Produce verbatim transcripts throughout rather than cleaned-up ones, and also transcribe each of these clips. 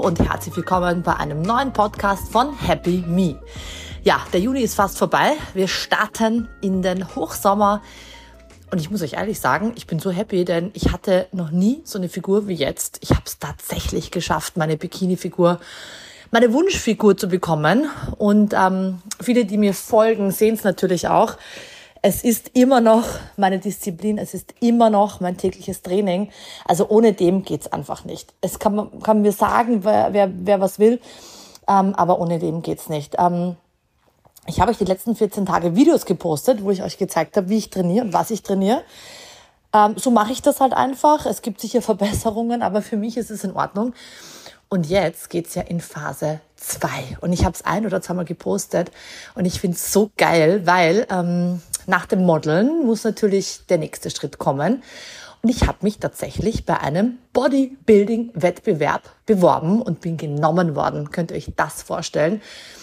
und herzlich willkommen bei einem neuen Podcast von Happy Me. Ja, der Juni ist fast vorbei. Wir starten in den Hochsommer. Und ich muss euch ehrlich sagen, ich bin so happy, denn ich hatte noch nie so eine Figur wie jetzt. Ich habe es tatsächlich geschafft, meine Bikini-Figur, meine Wunschfigur zu bekommen. Und ähm, viele, die mir folgen, sehen es natürlich auch. Es ist immer noch meine Disziplin, es ist immer noch mein tägliches Training. Also ohne dem geht's einfach nicht. Es kann, kann mir sagen, wer, wer, wer was will, ähm, aber ohne dem geht's nicht. Ähm, ich habe euch die letzten vierzehn Tage Videos gepostet, wo ich euch gezeigt habe, wie ich trainiere und was ich trainiere. Ähm, so mache ich das halt einfach. Es gibt sicher Verbesserungen, aber für mich ist es in Ordnung. Und jetzt geht's ja in Phase zwei. Und ich habe es ein oder zweimal gepostet. Und ich finde es so geil, weil ähm, nach dem Modeln muss natürlich der nächste Schritt kommen. Und ich habe mich tatsächlich bei einem Bodybuilding-Wettbewerb beworben und bin genommen worden. Könnt ihr euch das vorstellen?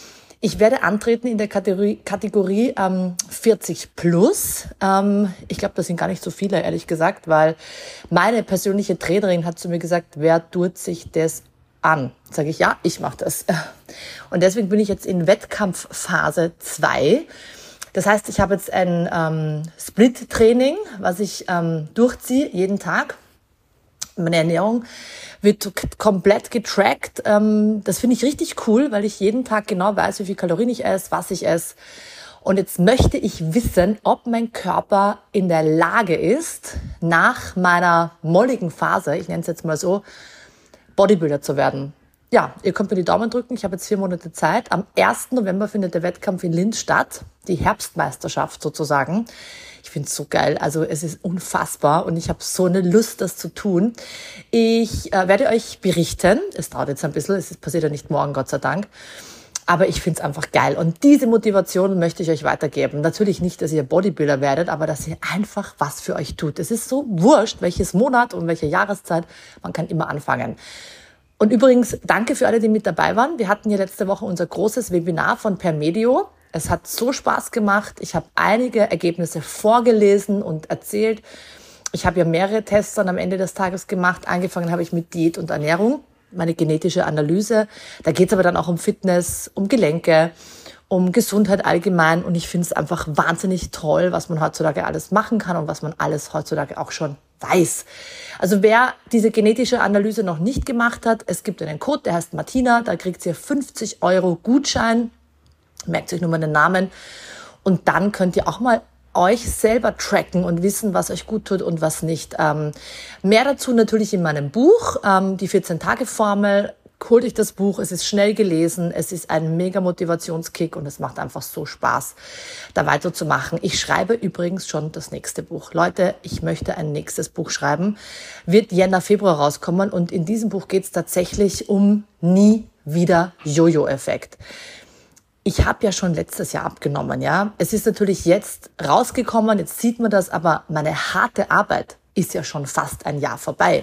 Ich werde antreten in der Kategorie, Kategorie ähm, vierzig plus. Ähm, ich glaube, das sind gar nicht so viele, ehrlich gesagt, weil meine persönliche Trainerin hat zu mir gesagt, wer tut sich das an? Sage ich, ja, ich mache das. Und deswegen bin ich jetzt in Wettkampfphase zwei. Das heißt, ich habe jetzt ein ähm, Split-Training, was ich ähm, durchziehe jeden Tag. Meine Ernährung wird komplett getrackt. Ähm, das finde ich richtig cool, weil ich jeden Tag genau weiß, wie viel Kalorien ich esse, was ich esse. Und jetzt möchte ich wissen, ob mein Körper in der Lage ist, nach meiner molligen Phase, ich nenne es jetzt mal so, Bodybuilder zu werden. Ja, ihr könnt mir die Daumen drücken. Ich habe jetzt vier Monate Zeit. Am ersten November findet der Wettkampf in Linz statt. Die Herbstmeisterschaft sozusagen. Ich finde es so geil. Also es ist unfassbar und ich habe so eine Lust, das zu tun. Ich äh, werde euch berichten. Es dauert jetzt ein bisschen. Es passiert ja nicht morgen, Gott sei Dank. Aber ich finde es einfach geil. Und diese Motivation möchte ich euch weitergeben. Natürlich nicht, dass ihr Bodybuilder werdet, aber dass ihr einfach was für euch tut. Es ist so wurscht, welches Monat und welche Jahreszeit. Man kann immer anfangen. Und übrigens, danke für alle, die mit dabei waren. Wir hatten ja letzte Woche unser großes Webinar von Permedio. Es hat so Spaß gemacht. Ich habe einige Ergebnisse vorgelesen und erzählt. Ich habe ja mehrere Tests dann am Ende des Tages gemacht. Angefangen habe ich mit Diät und Ernährung, meine genetische Analyse. Da geht es aber dann auch um Fitness, um Gelenke, um Gesundheit allgemein. Und ich finde es einfach wahnsinnig toll, was man heutzutage alles machen kann und was man alles heutzutage auch schon weiß. Also wer diese genetische Analyse noch nicht gemacht hat, es gibt einen Code, der heißt Martina. Da kriegt ihr fünfzig Euro Gutschein. Merkt euch nur mal den Namen. Und dann könnt ihr auch mal euch selber tracken und wissen, was euch gut tut und was nicht. Ähm, mehr dazu natürlich in meinem Buch, ähm, die vierzehn-Tage-Formel. Holt euch das Buch, es ist schnell gelesen, es ist ein mega Motivationskick und es macht einfach so Spaß, da weiterzumachen. Ich schreibe übrigens schon das nächste Buch. Leute, ich möchte ein nächstes Buch schreiben. Wird Jänner, Februar rauskommen und in diesem Buch geht es tatsächlich um nie wieder Jojo-Effekt. Ich habe ja schon letztes Jahr abgenommen, ja. Es ist natürlich jetzt rausgekommen, jetzt sieht man das, aber meine harte Arbeit ist ja schon fast ein Jahr vorbei.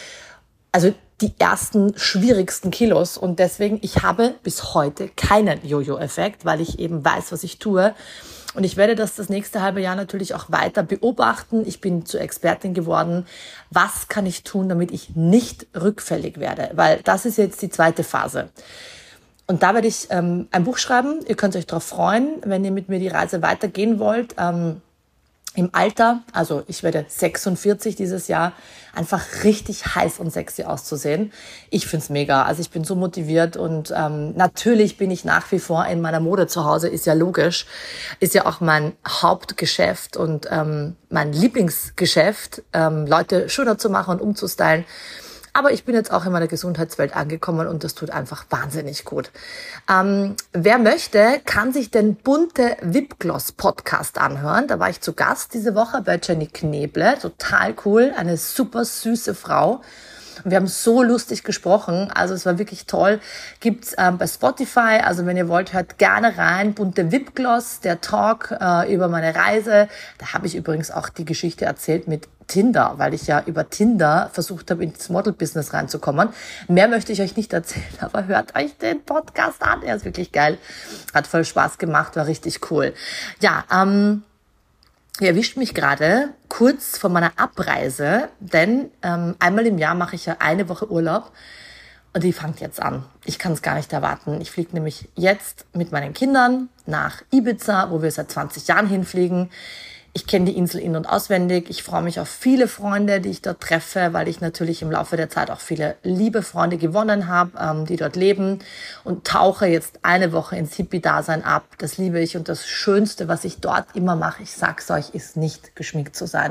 Also die ersten schwierigsten Kilos und deswegen, ich habe bis heute keinen Jojo-Effekt, weil ich eben weiß, was ich tue. Und ich werde das das nächste halbe Jahr natürlich auch weiter beobachten. Ich bin zur Expertin geworden. Was kann ich tun, damit ich nicht rückfällig werde? Weil das ist jetzt die zweite Phase. Und da werde ich ähm, ein Buch schreiben. Ihr könnt euch darauf freuen, wenn ihr mit mir die Reise weitergehen wollt. Ähm, Im Alter, also ich werde sechsundvierzig dieses Jahr, einfach richtig heiß und sexy auszusehen. Ich find's mega. Also ich bin so motiviert und ähm, natürlich bin ich nach wie vor in meiner Mode zu Hause, ist ja logisch. Ist ja auch mein Hauptgeschäft und ähm, mein Lieblingsgeschäft, ähm, Leute schöner zu machen und umzustylen. Aber ich bin jetzt auch in meiner Gesundheitswelt angekommen und das tut einfach wahnsinnig gut. Ähm, wer möchte, kann sich den Bunte Wipgloss Podcast anhören. Da war ich zu Gast diese Woche bei Jenny Kneble. Total cool, eine super süße Frau. Und wir haben so lustig gesprochen, also es war wirklich toll. Gibt's ähm, bei Spotify, also wenn ihr wollt, hört gerne rein. Bunte Wipgloss, der Talk äh, über meine Reise. Da habe ich übrigens auch die Geschichte erzählt mit Tinder, weil ich ja über Tinder versucht habe, ins Model-Business reinzukommen. Mehr möchte ich euch nicht erzählen, aber hört euch den Podcast an. Er ist wirklich geil. Hat voll Spaß gemacht, war richtig cool. Ja, ähm, ihr erwischt mich gerade kurz vor meiner Abreise, denn ähm, einmal im Jahr mache ich ja eine Woche Urlaub. Und die fängt jetzt an. Ich kann es gar nicht erwarten. Ich fliege nämlich jetzt mit meinen Kindern nach Ibiza, wo wir seit zwanzig Jahren hinfliegen. Ich kenne die Insel in- und auswendig. Ich freue mich auf viele Freunde, die ich dort treffe, weil ich natürlich im Laufe der Zeit auch viele liebe Freunde gewonnen habe, ähm, die dort leben, und tauche jetzt eine Woche ins Hippie-Dasein ab. Das liebe ich, und das Schönste, was ich dort immer mache, ich sag's euch, ist nicht geschminkt zu sein.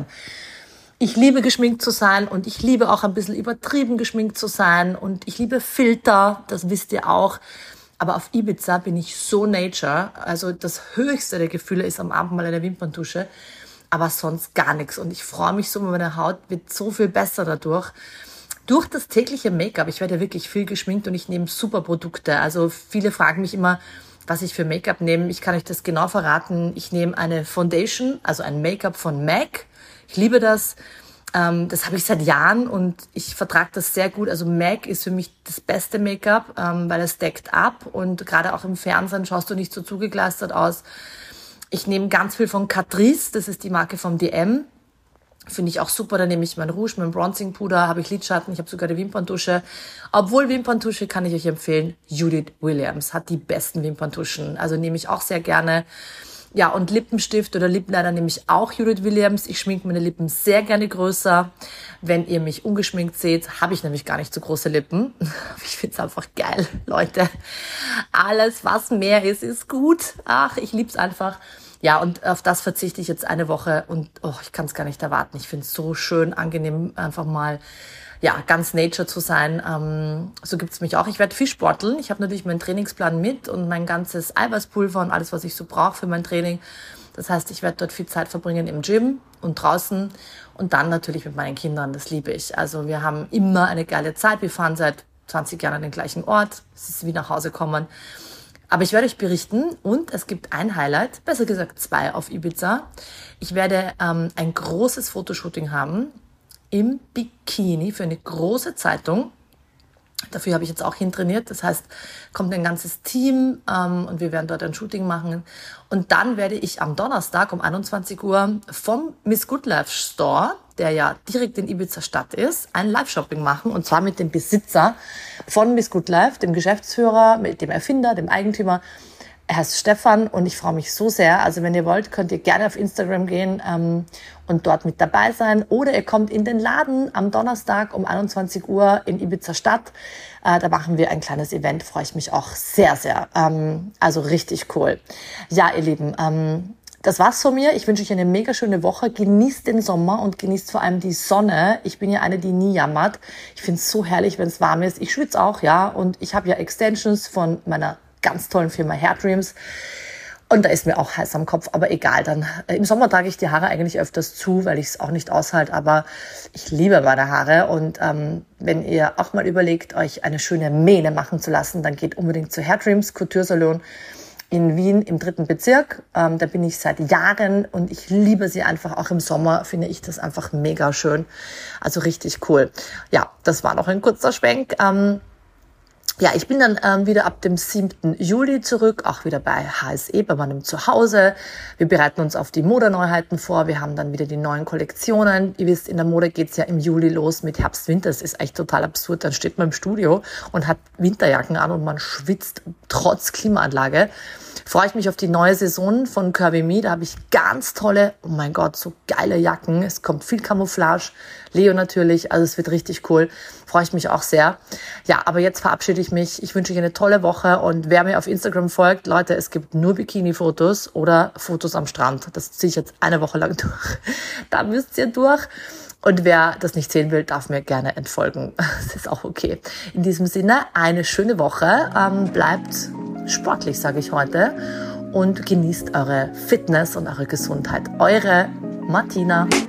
Ich liebe geschminkt zu sein, und ich liebe auch ein bisschen übertrieben geschminkt zu sein, und ich liebe Filter, das wisst ihr auch. Aber auf Ibiza bin ich so nature. Also das höchste der Gefühle ist am Abend mal eine Wimperntusche, aber sonst gar nichts. Und ich freue mich so, meine Haut wird so viel besser dadurch. Durch das tägliche Make-up, ich werde ja wirklich viel geschminkt und ich nehme super Produkte. Also viele fragen mich immer, was ich für Make-up nehme. Ich kann euch das genau verraten. Ich nehme eine Foundation, also ein Make-up von M A C. Ich liebe das. Ähm, das habe ich seit Jahren und ich vertrage das sehr gut. Also M A C ist für mich das beste Make-up, ähm, weil es deckt ab, und gerade auch im Fernsehen schaust du nicht so zugekleistert aus. Ich nehme ganz viel von Catrice, das ist die Marke vom D M. Finde ich auch super. Da nehme ich mein Rouge, mein Bronzing-Puder, habe ich Lidschatten, ich habe sogar die Wimperntusche. Obwohl Wimperntusche kann ich euch empfehlen, Judith Williams hat die besten Wimperntuschen. Also nehme ich auch sehr gerne. Ja, und Lippenstift oder Lippenliner nehme ich auch Judith Williams. Ich schminke meine Lippen sehr gerne größer. Wenn ihr mich ungeschminkt seht, habe ich nämlich gar nicht so große Lippen. Ich finde es einfach geil, Leute. Alles, was mehr ist, ist gut. Ach, ich liebe es einfach. Ja, und auf das verzichte ich jetzt eine Woche, und oh, ich kann es gar nicht erwarten. Ich finde es so schön, angenehm, einfach mal ja, ganz nature zu sein. Ähm, so gibt's mich auch. Ich werde viel sporteln. Ich habe natürlich meinen Trainingsplan mit und mein ganzes Eiweißpulver und alles, was ich so brauche für mein Training. Das heißt, ich werde dort viel Zeit verbringen im Gym und draußen, und dann natürlich mit meinen Kindern. Das liebe ich. Also wir haben immer eine geile Zeit. Wir fahren seit zwanzig Jahren an den gleichen Ort. Es ist wie nach Hause kommen. Aber ich werde euch berichten, und es gibt ein Highlight, besser gesagt zwei auf Ibiza. Ich werde ähm, ein großes Fotoshooting haben im Bikini für eine große Zeitung. Dafür habe ich jetzt auch hintrainiert. Das heißt, kommt ein ganzes Team ähm, und wir werden dort ein Shooting machen. Und dann werde ich am Donnerstag um einundzwanzig Uhr vom Miss Good Life Store, der ja direkt in Ibiza Stadt ist, ein Live-Shopping machen. Und zwar mit dem Besitzer von Miss Good Life, dem Geschäftsführer, mit dem Erfinder, dem Eigentümer. Er heißt Stefan, und ich freue mich so sehr. Also wenn ihr wollt, könnt ihr gerne auf Instagram gehen ähm, und dort mit dabei sein. Oder ihr kommt in den Laden am Donnerstag um einundzwanzig Uhr in Ibiza Stadt. Äh, da machen wir ein kleines Event, freue ich mich auch sehr, sehr. Ähm, also richtig cool. Ja, ihr Lieben, ähm, das war's von mir. Ich wünsche euch eine mega schöne Woche. Genießt den Sommer und genießt vor allem die Sonne. Ich bin ja eine, die nie jammert. Ich finde es so herrlich, wenn es warm ist. Ich schwitze auch, ja. Und ich habe ja Extensions von meiner ganz tollen Firma Hair Dreams. Und da ist mir auch heiß am Kopf, aber egal. Dann äh, im Sommer trage ich die Haare eigentlich öfters zu, weil ich es auch nicht aushalte. Aber ich liebe meine Haare. Und ähm, wenn ihr auch mal überlegt, euch eine schöne Mähne machen zu lassen, dann geht unbedingt zu Hair Dreams Couture Salon in Wien im dritten Bezirk. Ähm, da bin ich seit Jahren und ich liebe sie einfach. Auch im Sommer finde ich das einfach mega schön. Also richtig cool. Ja, das war noch ein kurzer Schwenk. Ähm, Ja, ich bin dann ähm, wieder ab dem siebten Juli zurück, auch wieder bei H S E, bei meinem Zuhause. Wir bereiten uns auf die Modeneuheiten vor. Wir haben dann wieder die neuen Kollektionen. Ihr wisst, in der Mode geht's ja im Juli los mit Herbst, Winter. Das ist echt total absurd. Dann steht man im Studio und hat Winterjacken an und man schwitzt trotz Klimaanlage. Freue ich mich auf die neue Saison von Curvy Me. Da habe ich ganz tolle, oh mein Gott, so geile Jacken. Es kommt viel Camouflage, Leo natürlich, also es wird richtig cool. Freue ich mich auch sehr. Ja, aber jetzt verabschiede ich mich. Ich wünsche euch eine tolle Woche, und wer mir auf Instagram folgt, Leute, es gibt nur Bikini-Fotos oder Fotos am Strand. Das ziehe ich jetzt eine Woche lang durch. Da müsst ihr durch. Und wer das nicht sehen will, darf mir gerne entfolgen. Das ist auch okay. In diesem Sinne, eine schöne Woche. Ähm, bleibt sportlich, sage ich heute. Und genießt eure Fitness und eure Gesundheit. Eure Martina.